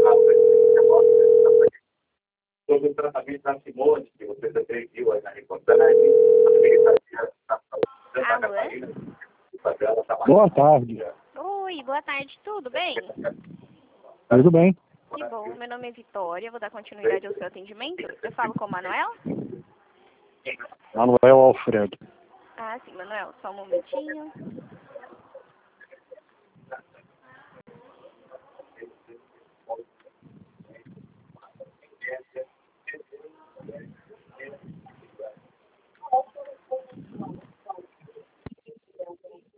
Sobre o tratamento da Simone, que você também viu aí na reportagem. Boa tarde. Oi, boa tarde, tudo bem? Tudo bem? Que bom, meu nome é Vitória, vou dar continuidade ao seu atendimento. Eu falo com o Manuel? Manuel Alfredo. Ah, sim, Manuel, só um momentinho.